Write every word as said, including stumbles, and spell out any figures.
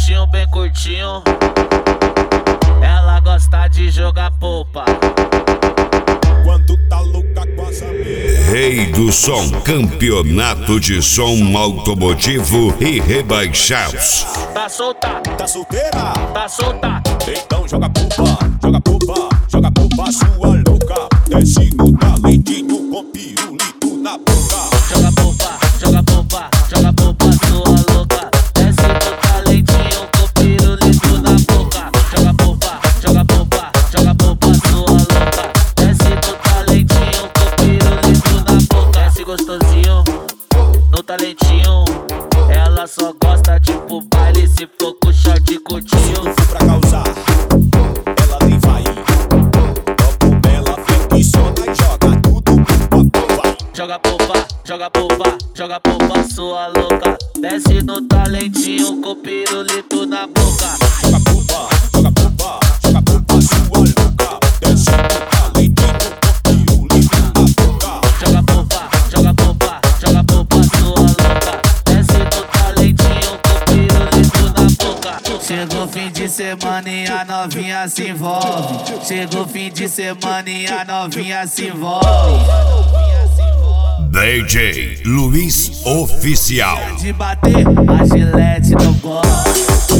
talentinho bem curtinho. Ela gosta de jogar polpa. Quando tá louca com as amigas. Rei do Som, campeonato de som automotivo e rebaixados. Tá solta, Tá solteira? tá solta. Então joga polpa, joga polpa, joga polpa, sua louca. Desce no talentinho com pirulito na boca. Joga polpa, joga polpa, joga polpa, sua louca. Desce no talentinho com pirulito na boca. Joga polpa, joga polpa, joga polpa, sua louca. Desce no talentinho com pirulito na boca. Desce gostosinho no talentinho. Ela só gosta de pro baile se for com short curtinho. Pra causar, ela nem vai. Toco bela, flexiona e joga tudo pra polpa. Joga polpa, joga polpa, joga polpa, sua louca. Desce no talentinho com pirulito na boca. Joga polpa, joga polpa, joga polpa, sua louca. Desce no talentinho com pirulito na boca. Joga polpa, joga polpa, joga polpa, sua louca. Desce no talentinho com pirulito na boca. Chegou fim de semana e a novinha se envolve. Chegou fim de semana e a novinha se envolve. D J Luiz Oficial. De bater, a gilete no bola.